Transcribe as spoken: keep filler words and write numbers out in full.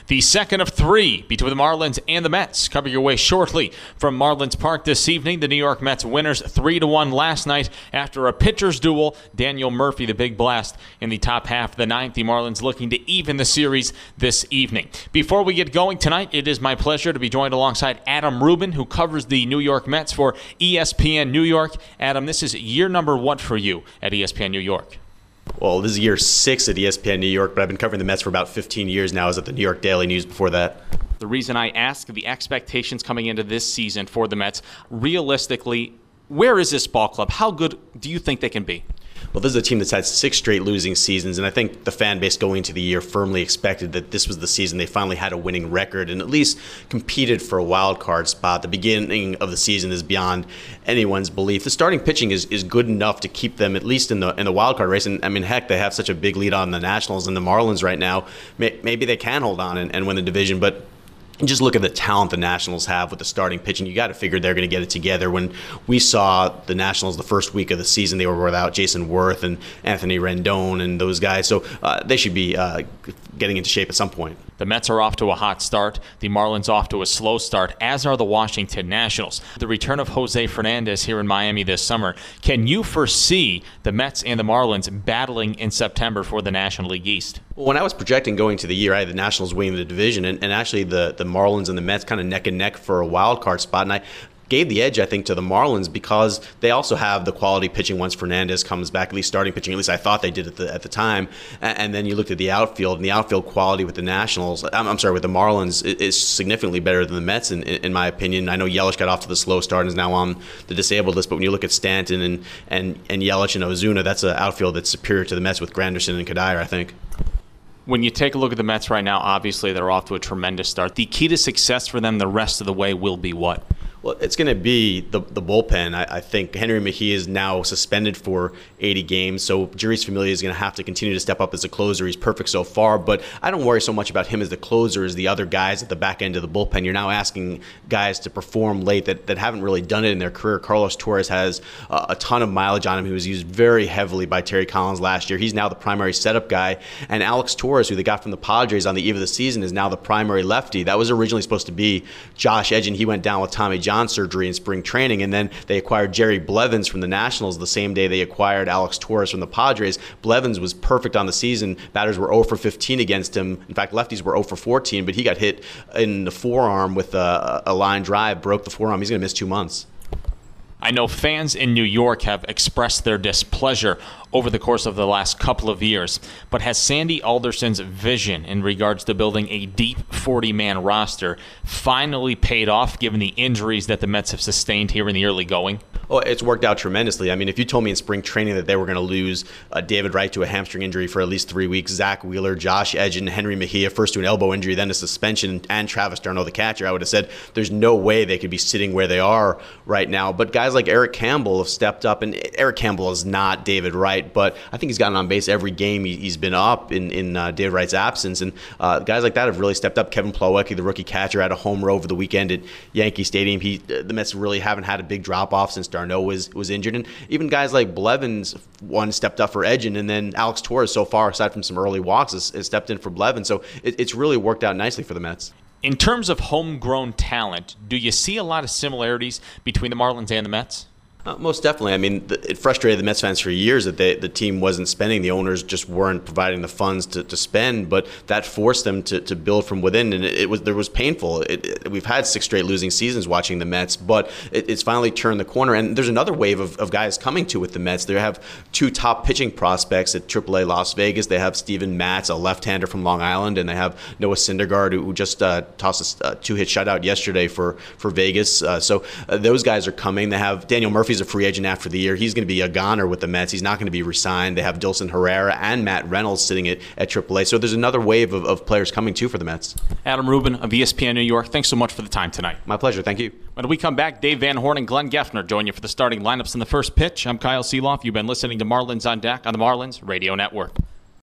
The second of three between the Marlins and the Mets. Cover your way shortly from Marlins Park this evening. The New York Mets winners three to one last night after a pitcher's duel. Daniel Murphy, the big blast in the top half of the ninth. The Marlins looking to even the series this evening. Before we get going tonight, it is my pleasure to be joined alongside Adam Rubin, who covers the New York Mets for E S P N New York. Adam, this is year number one for you at E S P N New York. Well, this is year six at E S P N New York, but I've been covering the Mets for about fifteen years now. I was at the New York Daily News before that. The reason I ask the expectations coming into this season for the Mets, realistically, where is this ball club? How good do you think they can be? Well, this is a team that's had six straight losing seasons, and I think the fan base going into the year firmly expected that this was the season they finally had a winning record and at least competed for a wild card spot. The beginning of the season is beyond anyone's belief. The starting pitching is, is good enough to keep them at least in the in the wild card race. And I mean, heck, they have such a big lead on the Nationals and the Marlins right now. Maybe they can hold on and, and win the division, but just look at the talent the Nationals have with the starting pitching. You got to figure they're going to get it together. When we saw the Nationals the first week of the season, they were without Jason Worth and Anthony Rendon and those guys. So uh, they should be uh, getting into shape at some point. The Mets are off to a hot start. The Marlins off to a slow start, as are the Washington Nationals. The return of Jose Fernandez here in Miami this summer. Can you foresee the Mets and the Marlins battling in September for the National League East? Well, when I was projecting going to the year, I had the Nationals winning the division, and, and actually the, the Marlins and the Mets kind of neck and neck for a wild card spot. And I gave the edge, I think, to the Marlins because they also have the quality pitching once Fernandez comes back, at least starting pitching. At least I thought they did at the at the time. And, and then you looked at the outfield, and the outfield quality with the Nationals, I'm, I'm sorry, with the Marlins is significantly better than the Mets, in, in my opinion. I know Yelich got off to the slow start and is now on the disabled list, but when you look at Stanton and and, and Yelich and Ozuna, that's an outfield that's superior to the Mets with Granderson and Kadire, I think. When you take a look at the Mets right now, obviously they're off to a tremendous start. The key to success for them the rest of the way will be what? Well, it's going to be the the bullpen. I, I think Henry Mejia is now suspended for eighty games, so Jeurys Familia is going to have to continue to step up as a closer. He's perfect so far, but I don't worry so much about him as the closer as the other guys at the back end of the bullpen. You're now asking guys to perform late that, that haven't really done it in their career. Carlos Torres has uh, a ton of mileage on him. He was used very heavily by Terry Collins last year. He's now the primary setup guy, and Alex Torres, who they got from the Padres on the eve of the season, is now the primary lefty. That was originally supposed to be Josh Edgin. He went down with Tommy John surgery in spring training, and then they acquired Jerry Blevins from the Nationals the same day they acquired Alex Torres from the Padres. Blevins was perfect on the season. Batters were zero for fifteen against him. In fact, lefties were zero for fourteen, but he got hit in the forearm with a, a line drive, broke the forearm. He's going to miss two months. I know fans in New York have expressed their displeasure over the course of the last couple of years, but has Sandy Alderson's vision in regards to building a deep forty-man roster finally paid off given the injuries that the Mets have sustained here in the early going? Oh, it's worked out tremendously. I mean, if you told me in spring training that they were going to lose uh, David Wright to a hamstring injury for at least three weeks, Zach Wheeler, Josh Edgin, Henry Mejia, first to an elbow injury, then a suspension, and Travis d'Arnaud, the catcher, I would have said there's no way they could be sitting where they are right now. But guys like Eric Campbell have stepped up, and Eric Campbell is not David Wright, but I think he's gotten on base every game he, he's been up in, in uh, David Wright's absence. And uh, guys like that have really stepped up. Kevin Plawecki, the rookie catcher, had a homer over the weekend at Yankee Stadium. He, the Mets really haven't had a big drop-off since d'Arnaud was, was injured. And even guys like Blevins, one stepped up for Edgin, and then Alex Torres, so far, aside from some early walks, has, has stepped in for Blevins. So it, it's really worked out nicely for the Mets. In terms of homegrown talent, do you see a lot of similarities between the Marlins and the Mets? Uh, most definitely. I mean, the, it frustrated the Mets fans for years that they, the team wasn't spending. The owners just weren't providing the funds to, to spend, but that forced them to, to build from within, and it, it was there was painful. It, it, we've had six straight losing seasons watching the Mets, but it, it's finally turned the corner, and there's another wave of, of guys coming to with the Mets. They have two top pitching prospects at triple A Las Vegas. They have Steven Matz, a left-hander from Long Island, and they have Noah Syndergaard, who, who just uh, tossed a two-hit shutout yesterday for, for Vegas. Uh, so uh, those guys are coming. They have Daniel Murphy's a free agent after the year. He's going to be a goner with the Mets. He's not going to be re-signed. They have Dilson Herrera and Matt Reynolds sitting at, at triple A. So there's another wave of, of players coming too for the Mets. Adam Rubin of E S P N New York, thanks so much for the time tonight. My pleasure. Thank you. When we come back, Dave Van Horn and Glenn Geffner join you for the starting lineups in the first pitch. I'm Kyle Seeloff. You've been listening to Marlins on Deck on the Marlins Radio Network.